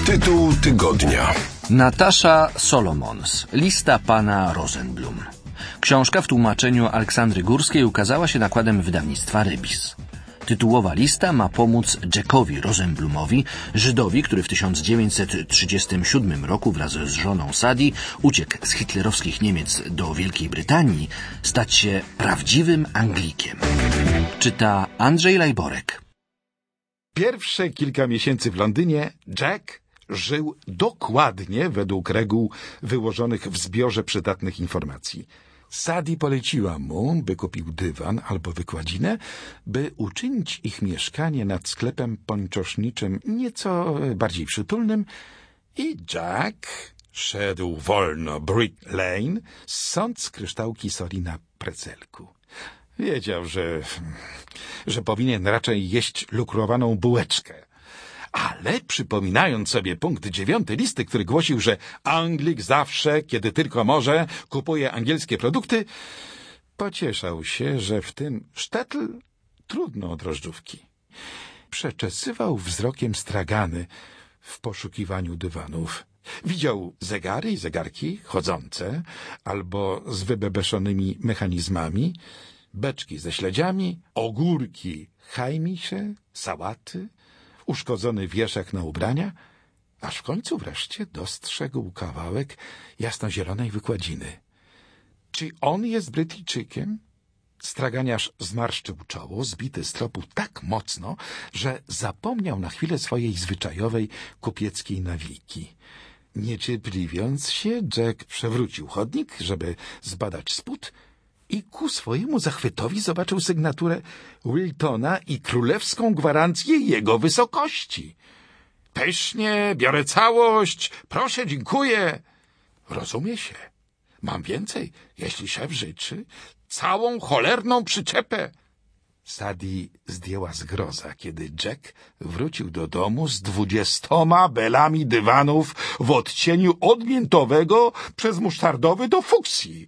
Tytuł tygodnia. Natasza Solomons. Lista pana Rosenblum. Książka w tłumaczeniu Aleksandry Górskiej ukazała się nakładem wydawnictwa Rybis. Tytułowa lista ma pomóc Jackowi Rosenblumowi, Żydowi, który w 1937 roku wraz z żoną Sadie uciekł z hitlerowskich Niemiec do Wielkiej Brytanii, stać się prawdziwym Anglikiem. Czyta Andrzej Lajborek. Pierwsze kilka miesięcy w Londynie Jack żył dokładnie według reguł wyłożonych w zbiorze przydatnych informacji. Sadie poleciła mu, by kupił dywan albo wykładzinę, by uczynić ich mieszkanie nad sklepem pończoszniczym nieco bardziej przytulnym, i Jack szedł wolno Brick Lane, ssąc kryształki soli na precelku. Wiedział, że powinien raczej jeść lukrowaną bułeczkę. Ale przypominając sobie punkt 9 listy, który głosił, że Anglik zawsze, kiedy tylko może, kupuje angielskie produkty, pocieszał się, że w tym sztetl trudno o drożdżówki. Przeczesywał wzrokiem stragany w poszukiwaniu dywanów. Widział zegary i zegarki chodzące, albo z wybebeszonymi mechanizmami, beczki ze śledziami, ogórki chajmisze, sałaty, uszkodzony wieszak na ubrania, aż w końcu wreszcie dostrzegł kawałek jasnozielonej wykładziny. Czy on jest Brytyjczykiem? Straganiarz zmarszczył czoło, zbity z tropu tak mocno, że zapomniał na chwilę swojej zwyczajowej kupieckiej nawiki. Niecierpliwiąc się, Jack przewrócił chodnik, żeby zbadać spód, i ku swojemu zachwytowi zobaczył sygnaturę Wiltona i królewską gwarancję jego wysokości. Pysznie, biorę całość, proszę, dziękuję. Rozumie się. Mam więcej, jeśli szef życzy, całą cholerną przyczepę. Sadie zdjęła zgroza, kiedy Jack wrócił do domu z 20 belami dywanów w odcieniu od miętowego przez musztardowy do fuksji.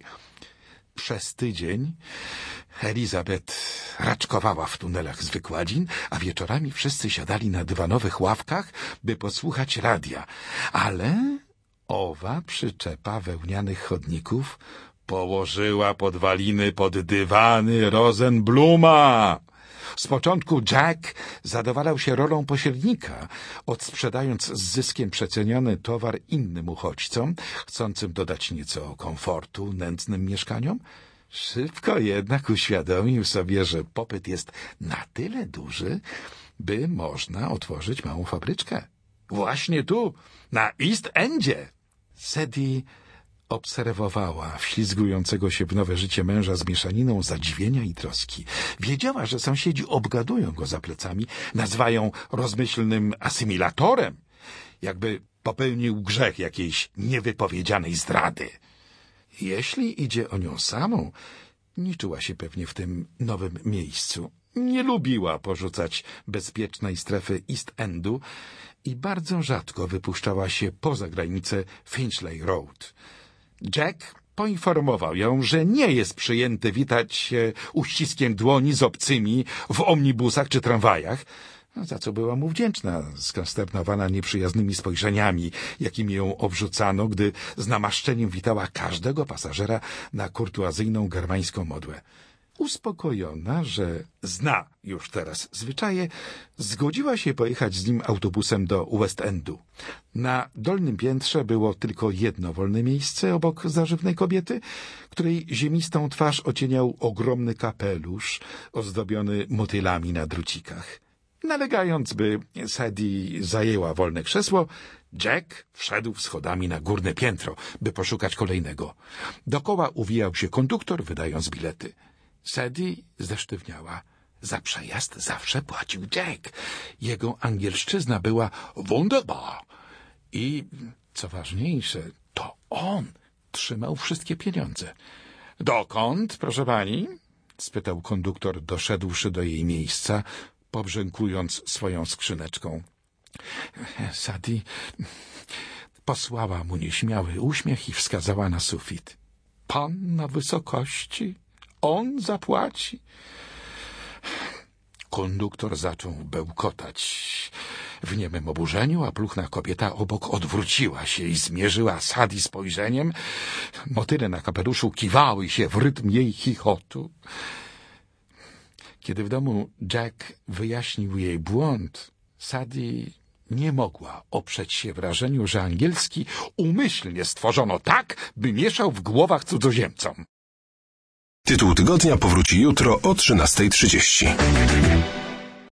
Przez tydzień Elizabeth raczkowała w tunelach z wykładzin, a wieczorami wszyscy siadali na dywanowych ławkach, by posłuchać radia. Ale owa przyczepa wełnianych chodników położyła podwaliny pod dywany Rosenbluma. Z początku Jack zadowalał się rolą pośrednika, odsprzedając z zyskiem przeceniony towar innym uchodźcom, chcącym dodać nieco komfortu nędznym mieszkaniom. Szybko jednak uświadomił sobie, że popyt jest na tyle duży, by można otworzyć małą fabryczkę. Właśnie tu, na East Endzie. Sadie obserwowała wślizgującego się w nowe życie męża z mieszaniną zadziwienia i troski. Wiedziała, że sąsiedzi obgadują go za plecami, nazywają rozmyślnym asymilatorem, jakby popełnił grzech jakiejś niewypowiedzianej zdrady. Jeśli idzie o nią samą, nie czuła się pewnie w tym nowym miejscu. Nie lubiła porzucać bezpiecznej strefy East Endu i bardzo rzadko wypuszczała się poza granicę Finchley Road. Jack poinformował ją, że nie jest przyjęty witać się uściskiem dłoni z obcymi w omnibusach czy tramwajach, za co była mu wdzięczna, skonsternowana nieprzyjaznymi spojrzeniami, jakimi ją obrzucano, gdy z namaszczeniem witała każdego pasażera na kurtuazyjną germańską modłę. Uspokojona, że zna już teraz zwyczaje, zgodziła się pojechać z nim autobusem do West Endu. Na dolnym piętrze było tylko jedno wolne miejsce obok zażywnej kobiety, której ziemistą twarz ocieniał ogromny kapelusz ozdobiony motylami na drucikach. Nalegając, by Sadie zajęła wolne krzesło, Jack wszedł schodami na górne piętro, by poszukać kolejnego. Dokoła uwijał się konduktor, wydając bilety. Sadie zesztywniała. Za przejazd zawsze płacił Jack. Jego angielszczyzna była wunderbar. I, co ważniejsze, to on trzymał wszystkie pieniądze. Dokąd, proszę pani? Spytał konduktor, doszedłszy do jej miejsca, pobrzękując swoją skrzyneczką. Sadie posłała mu nieśmiały uśmiech i wskazała na sufit. Pan na wysokości? On zapłaci. Konduktor zaczął bełkotać. w niemym oburzeniu, a pluchna kobieta obok odwróciła się i zmierzyła Sadie spojrzeniem. Motyle na kapeluszu kiwały się w rytm jej chichotu. Kiedy w domu Jack wyjaśnił jej błąd, Sadie nie mogła oprzeć się wrażeniu, że angielski umyślnie stworzono tak, by mieszał w głowach cudzoziemcom. Tytuł tygodnia powróci jutro o 13:30.